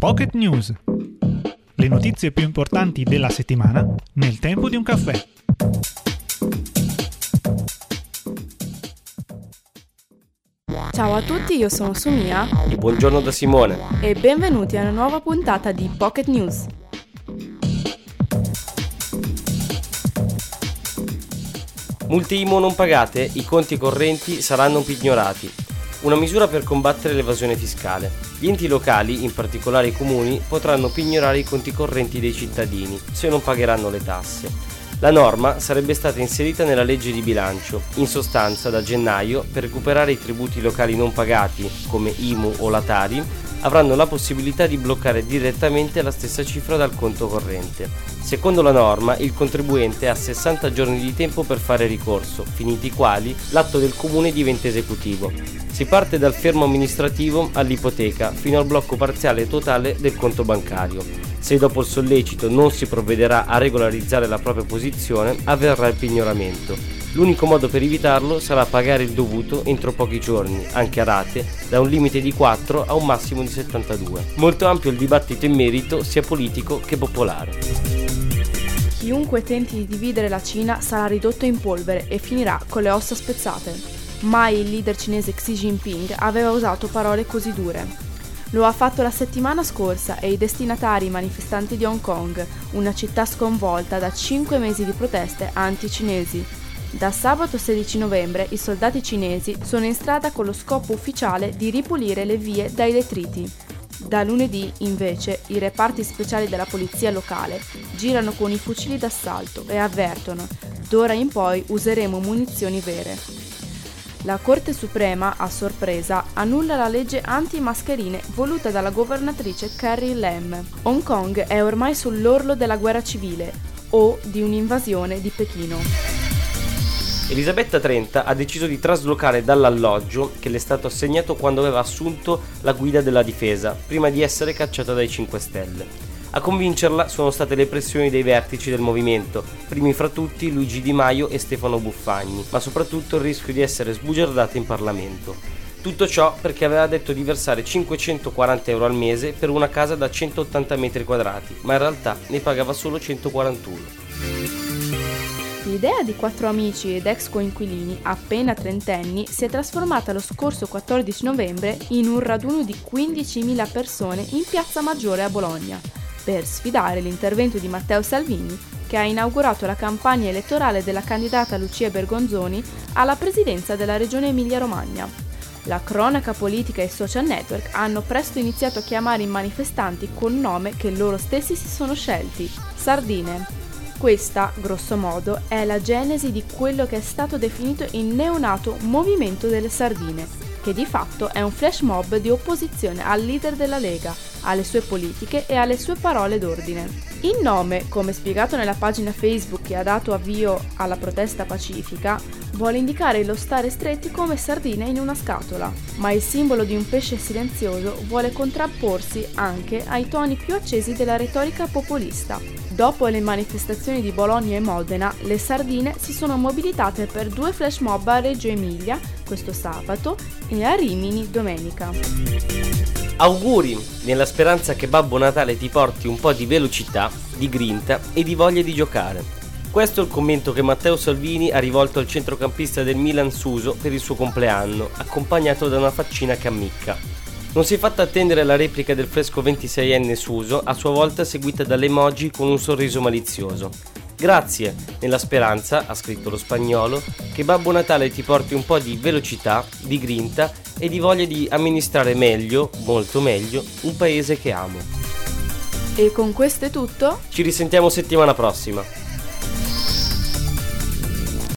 Pocket News. Le notizie più importanti della settimana nel tempo di un caffè. Ciao a tutti, io sono Sumia e buongiorno da Simone e benvenuti a una nuova puntata di Pocket News. Multe IMU non pagate, i conti correnti saranno pignorati. Una misura per combattere l'evasione fiscale. Gli enti locali, in particolare i comuni, potranno pignorare i conti correnti dei cittadini se non pagheranno le tasse. La norma sarebbe stata inserita nella legge di bilancio. In sostanza, da gennaio, per recuperare i tributi locali non pagati, come IMU o la Tari, avranno la possibilità di bloccare direttamente la stessa cifra dal conto corrente. Secondo la norma, il contribuente ha 60 giorni di tempo per fare ricorso, finiti i quali l'atto del comune diventa esecutivo. Si parte dal fermo amministrativo all'ipoteca fino al blocco parziale e totale del conto bancario. Se dopo il sollecito non si provvederà a regolarizzare la propria posizione, avverrà il pignoramento. L'unico modo per evitarlo sarà pagare il dovuto entro pochi giorni, anche a rate, da un limite di 4 a un massimo di 72. Molto ampio il dibattito in merito, sia politico che popolare. Chiunque tenti di dividere la Cina sarà ridotto in polvere e finirà con le ossa spezzate. Mai il leader cinese Xi Jinping aveva usato parole così dure. Lo ha fatto la settimana scorsa e i destinatari manifestanti di Hong Kong, una città sconvolta da 5 mesi di proteste anti-cinesi. Da sabato 16 novembre i soldati cinesi sono in strada con lo scopo ufficiale di ripulire le vie dai detriti. Da lunedì, invece, i reparti speciali della polizia locale girano con i fucili d'assalto e avvertono: d'ora in poi useremo munizioni vere. La Corte Suprema, a sorpresa, annulla la legge anti-mascherine voluta dalla governatrice Carrie Lam. Hong Kong è ormai sull'orlo della guerra civile o di un'invasione di Pechino. Elisabetta Trenta ha deciso di traslocare dall'alloggio che le è stato assegnato quando aveva assunto la guida della difesa, prima di essere cacciata dai 5 Stelle. A convincerla sono state le pressioni dei vertici del movimento, primi fra tutti Luigi Di Maio e Stefano Buffagni, ma soprattutto il rischio di essere sbugiardata in Parlamento. Tutto ciò perché aveva detto di versare 540 euro al mese per una casa da 180 metri quadrati, ma in realtà ne pagava solo 141. L'idea di 4 amici ed ex coinquilini, appena trentenni, si è trasformata lo scorso 14 novembre in un raduno di 15.000 persone in Piazza Maggiore a Bologna, per sfidare l'intervento di Matteo Salvini, che ha inaugurato la campagna elettorale della candidata Lucia Bergonzoni alla presidenza della regione Emilia-Romagna. La cronaca politica e i social network hanno presto iniziato a chiamare i manifestanti col nome che loro stessi si sono scelti: sardine. Questa, grosso modo, è la genesi di quello che è stato definito il neonato Movimento delle Sardine, che di fatto è un flash mob di opposizione al leader della Lega, alle sue politiche e alle sue parole d'ordine. Il nome, come spiegato nella pagina Facebook che ha dato avvio alla protesta pacifica, vuole indicare lo stare stretti come sardine in una scatola, ma il simbolo di un pesce silenzioso vuole contrapporsi anche ai toni più accesi della retorica populista. Dopo le manifestazioni di Bologna e Modena, le sardine si sono mobilitate per 2 flash mob a Reggio Emilia questo sabato e a Rimini domenica. Auguri, nella speranza che Babbo Natale ti porti un po' di velocità, di grinta e di voglia di giocare. Questo è il commento che Matteo Salvini ha rivolto al centrocampista del Milan Suso per il suo compleanno, accompagnato da una faccina che ammicca. Non si è fatta attendere la replica del fresco 26enne Suso, a sua volta seguita dall'emoji con un sorriso malizioso. Grazie, nella speranza, ha scritto lo spagnolo, che Babbo Natale ti porti un po' di velocità, di grinta e di voglia di amministrare meglio, molto meglio, un paese che amo. E con questo è tutto? Ci risentiamo settimana prossima.